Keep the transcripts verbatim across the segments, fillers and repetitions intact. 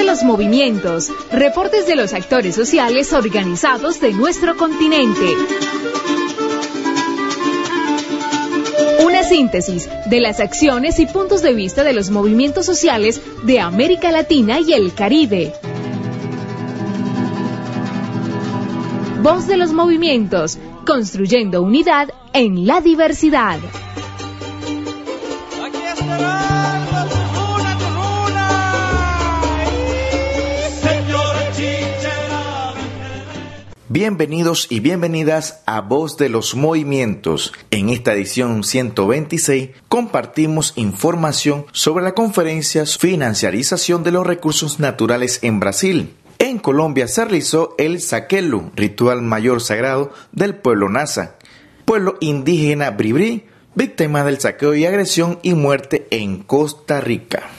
los movimientos, reportes de los actores sociales organizados de nuestro continente. Una síntesis de las acciones y puntos de vista de los movimientos sociales de América Latina y el Caribe. Voz de los movimientos, construyendo unidad en la diversidad. Aquí estará la tribuna, tribuna. Señor Chichera. Bienvenidos y bienvenidas a Voz de los Movimientos. En esta edición ciento veintiséis compartimos información sobre la conferencia Financiarización de los Recursos Naturales en Brasil. En Colombia se realizó el Saquelu, ritual mayor sagrado del pueblo Nasa, pueblo indígena Bribri, víctima del saqueo y agresión y muerte en Costa Rica.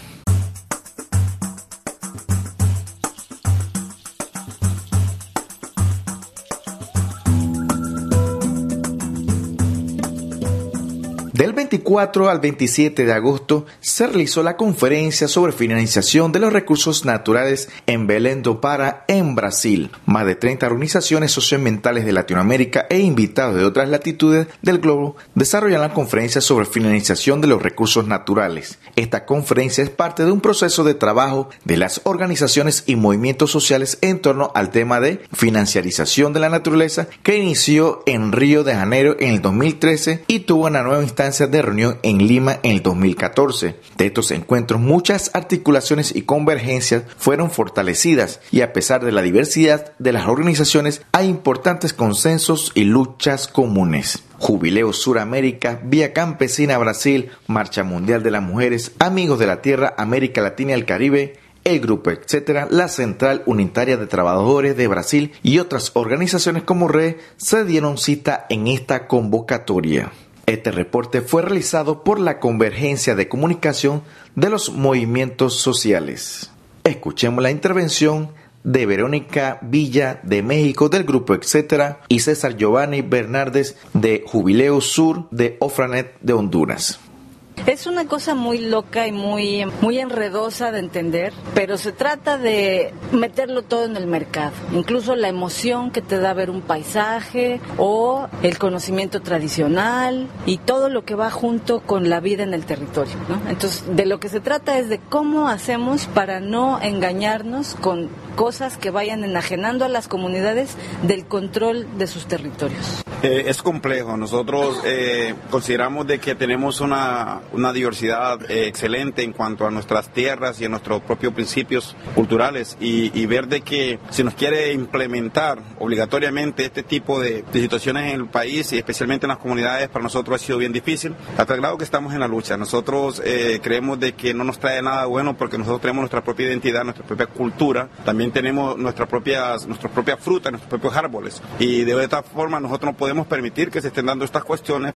Del veinticuatro al veintisiete de agosto se realizó la conferencia sobre financiación de los recursos naturales en Belém do Pará, en Brasil. Más de treinta organizaciones socioambientales de Latinoamérica e invitados de otras latitudes del globo desarrollan la conferencia sobre financiación de los recursos naturales. Esta conferencia es parte de un proceso de trabajo de las organizaciones y movimientos sociales en torno al tema de financiarización de la naturaleza que inició en Río de Janeiro en el dos mil trece y tuvo una nueva instancia de reunión en Lima en el dos mil catorce. De estos encuentros, muchas articulaciones y convergencias fueron fortalecidas y a pesar de la diversidad de las organizaciones, hay importantes consensos y luchas comunes. Jubileo Suramérica, Vía Campesina Brasil, Marcha Mundial de las Mujeres, Amigos de la Tierra, América Latina y el Caribe, el Grupo etcétera, la Central Unitaria de Trabajadores de Brasil y otras organizaciones como R E se dieron cita en esta convocatoria. Este reporte fue realizado por la Convergencia de Comunicación de los Movimientos Sociales. Escuchemos la intervención de Verónica Villa de México del Grupo etcétera y César Giovanni Bernardes de Jubileo Sur de Ofranet de Honduras. Es una cosa muy loca y muy, muy enredosa de entender, pero se trata de meterlo todo en el mercado, incluso la emoción que te da ver un paisaje o el conocimiento tradicional y todo lo que va junto con la vida en el territorio, ¿no? Entonces, de lo que se trata es de cómo hacemos para no engañarnos con cosas que vayan enajenando a las comunidades del control de sus territorios. Eh, es complejo. Nosotros eh, consideramos de que tenemos una, una diversidad eh, excelente en cuanto a nuestras tierras y a nuestros propios principios culturales y, y ver de que si nos quiere implementar obligatoriamente este tipo de, de situaciones en el país y especialmente en las comunidades, para nosotros ha sido bien difícil, hasta el grado que estamos en la lucha. Nosotros eh, creemos de que no nos trae nada bueno porque nosotros tenemos nuestra propia identidad, nuestra propia cultura, también tenemos nuestras propias, nuestras propias frutas, nuestros propios árboles y de esta forma nosotros no podemos podemos permitir que se estén dando estas cuestiones.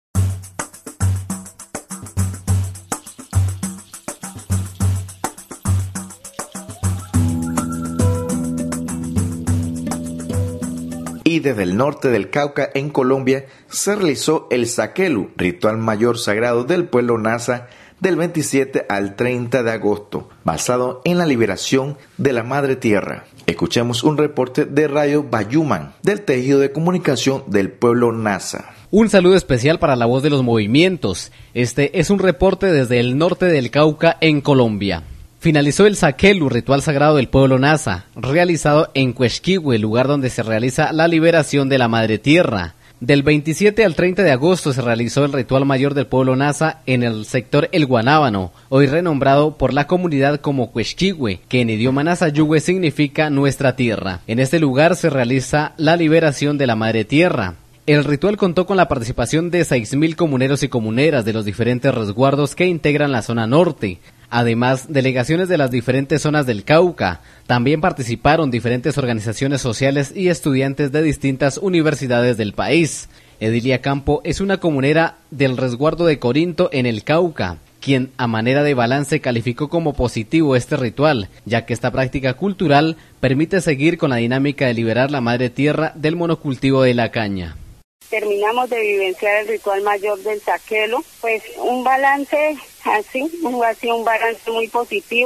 Y desde el norte del Cauca, en Colombia, se realizó el Saquelu, ritual mayor sagrado del pueblo Nasa, del veintisiete al treinta de agosto, basado en la liberación de la Madre Tierra. Escuchemos un reporte de Radio Bayuman, del tejido de comunicación del pueblo Nasa. Un saludo especial para la Voz de los Movimientos. Este es un reporte desde el norte del Cauca, en Colombia. Finalizó el Saquelu, ritual sagrado del pueblo Nasa, realizado en Quesquihue, lugar donde se realiza la liberación de la Madre Tierra. Del veintisiete al treinta de agosto se realizó el ritual mayor del pueblo Nasa en el sector El Guanábano, hoy renombrado por la comunidad como Quesquihue, que en idioma nasayugüe significa nuestra tierra. En este lugar se realiza la liberación de la Madre Tierra. El ritual contó con la participación de seis mil comuneros y comuneras de los diferentes resguardos que integran la zona norte. Además, delegaciones de las diferentes zonas del Cauca. También participaron diferentes organizaciones sociales y estudiantes de distintas universidades del país. Edilia Campo es una comunera del resguardo de Corinto en el Cauca, quien a manera de balance calificó como positivo este ritual, ya que esta práctica cultural permite seguir con la dinámica de liberar la madre tierra del monocultivo de la caña. Terminamos de vivenciar el ritual mayor del Saquelu, pues un balance así, un, así un balance muy positivo,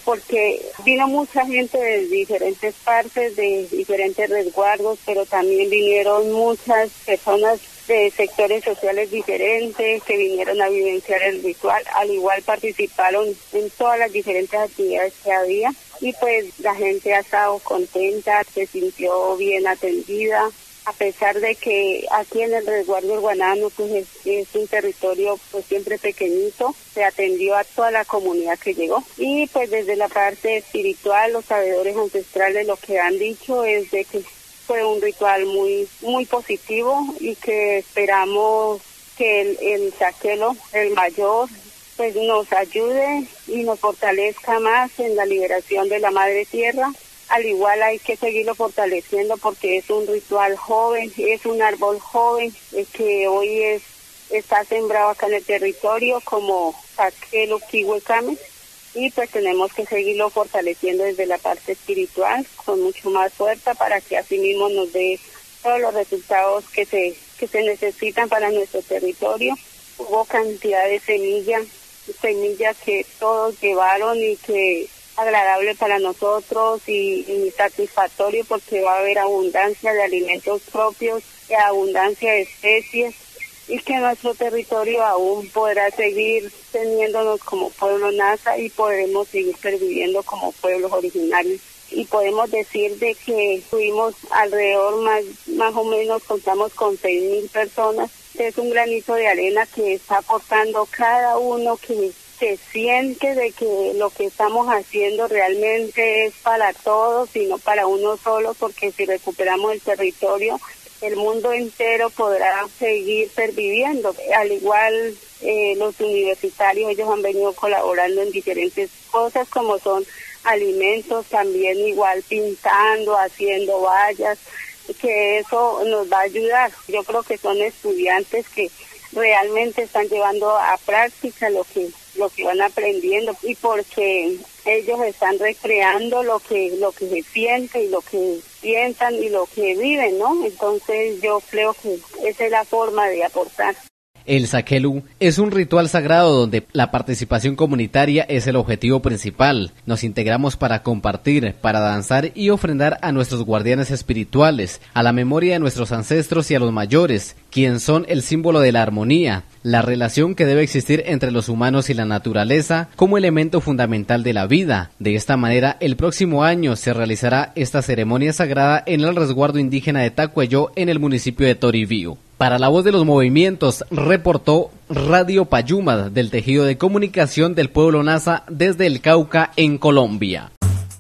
porque vino mucha gente de diferentes partes, de diferentes resguardos, pero también vinieron muchas personas de sectores sociales diferentes que vinieron a vivenciar el ritual. Al igual participaron en todas las diferentes actividades que había y pues la gente ha estado contenta, se sintió bien atendida. A pesar de que aquí en el resguardo del Guanano pues es, es un territorio pues siempre pequeñito, se atendió a toda la comunidad que llegó. Y pues desde la parte espiritual, los sabedores ancestrales lo que han dicho es de que fue un ritual muy muy positivo y que esperamos que el, el Saquelo, el mayor, pues nos ayude y nos fortalezca más en la liberación de la Madre Tierra. Al igual hay que seguirlo fortaleciendo porque es un ritual joven, es un árbol joven eh, que hoy es está sembrado acá en el territorio como Saquelo Kihuecame, y pues tenemos que seguirlo fortaleciendo desde la parte espiritual con mucho más fuerza para que así mismo nos dé todos los resultados que se que se necesitan para nuestro territorio. Hubo cantidad de semillas, semillas que todos llevaron y que agradable para nosotros y, y satisfactorio porque va a haber abundancia de alimentos propios, y abundancia de especies y que nuestro territorio aún podrá seguir teniéndonos como pueblo Nasa y podremos seguir perviviendo como pueblos originarios. Y podemos decir de que tuvimos alrededor más, más o menos contamos con seis mil personas. Es un granito de arena que está aportando cada uno que se siente de que lo que estamos haciendo realmente es para todos y no para uno solo, porque si recuperamos el territorio, el mundo entero podrá seguir perviviendo. Al igual eh, los universitarios, ellos han venido colaborando en diferentes cosas como son alimentos, también igual pintando, haciendo vallas, que eso nos va a ayudar. Yo creo que son estudiantes que realmente están llevando a práctica lo que lo que van aprendiendo y porque ellos están recreando lo que lo que se siente y lo que piensan y lo que viven, ¿no? Entonces yo creo que esa es la forma de aportar. El Saquelu es un ritual sagrado donde la participación comunitaria es el objetivo principal. Nos integramos para compartir, para danzar y ofrendar a nuestros guardianes espirituales, a la memoria de nuestros ancestros y a los mayores, quienes son el símbolo de la armonía, la relación que debe existir entre los humanos y la naturaleza como elemento fundamental de la vida. De esta manera, el próximo año se realizará esta ceremonia sagrada en el resguardo indígena de Tacuello en el municipio de Toribío. Para La Voz de los Movimientos, reportó Radio Payuma del Tejido de Comunicación del Pueblo Nasa desde el Cauca, en Colombia.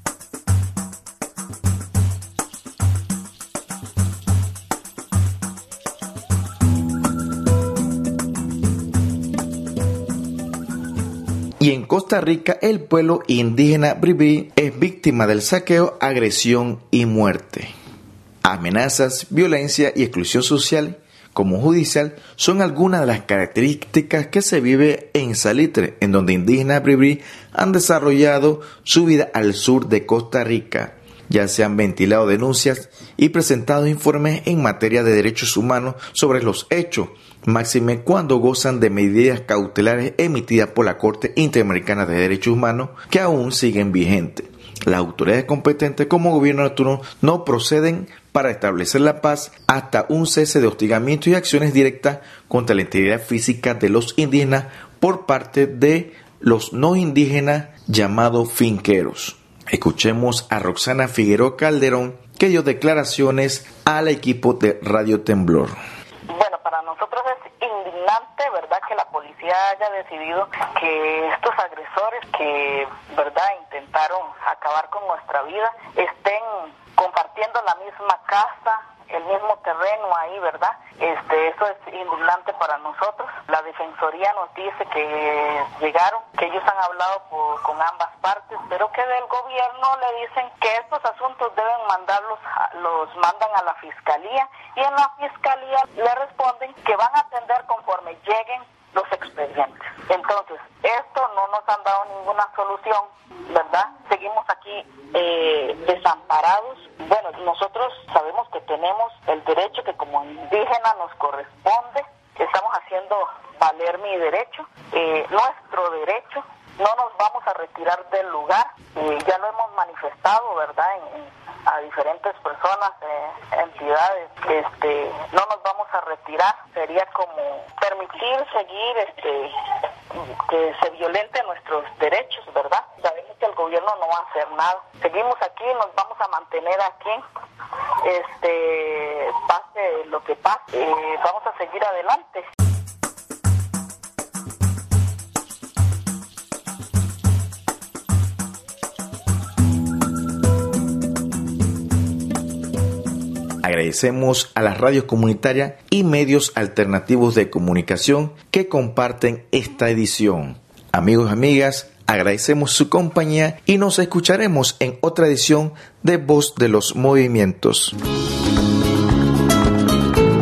Y en Costa Rica, el pueblo indígena Bribri es víctima del saqueo, agresión y muerte. Amenazas, violencia y exclusión social como judicial son algunas de las características que se vive en Salitre, en donde indígenas Bribri han desarrollado su vida al sur de Costa Rica. Ya se han ventilado denuncias y presentado informes en materia de derechos humanos sobre los hechos, máxime cuando gozan de medidas cautelares emitidas por la Corte Interamericana de Derechos Humanos que aún siguen vigentes. Las autoridades competentes como gobierno de turno no proceden para establecer la paz hasta un cese de hostigamiento y acciones directas contra la integridad física de los indígenas por parte de los no indígenas llamados finqueros. Escuchemos a Roxana Figueroa Calderón, que dio declaraciones al equipo de Radio Temblor. Bueno, para nosotros es indignante, ¿verdad?, que la policía haya decidido que estos agresores que, ¿verdad?, intentaron acabar con nuestra vida estén compartiendo la misma casa, el mismo terreno ahí, ¿verdad? Este, eso es indignante para nosotros. La Defensoría nos dice que llegaron, que ellos han hablado por, con ambas partes, pero que del gobierno le dicen que estos asuntos deben mandarlos, a, los mandan a la Fiscalía, y en la Fiscalía le responden que van a atender conforme lleguen los expedientes. Entonces, esto no nos han dado ninguna solución, ¿verdad? Seguimos aquí eh, desamparados. Bueno, nosotros sabemos que tenemos el derecho que como indígena nos corresponde. Estamos haciendo valer mi derecho, eh, nuestro derecho, no nos vamos a retirar del lugar. Eh, ya lo hemos manifestado, ¿verdad?, en, a diferentes personas, eh, entidades. Este, no nos vamos a retirar. Sería como permitir seguir, este, que se violenten nuestros derechos, ¿verdad? Sabemos que el gobierno no va a hacer nada. Seguimos aquí, nos vamos a mantener aquí. Este, pase lo que pase, eh, vamos a seguir adelante. Agradecemos a las radios comunitarias y medios alternativos de comunicación que comparten esta edición. Amigos y amigas, agradecemos su compañía y nos escucharemos en otra edición de Voz de los Movimientos.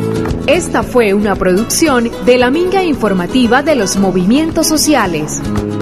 Esta fue una producción de la Minga Informativa de los Movimientos Sociales.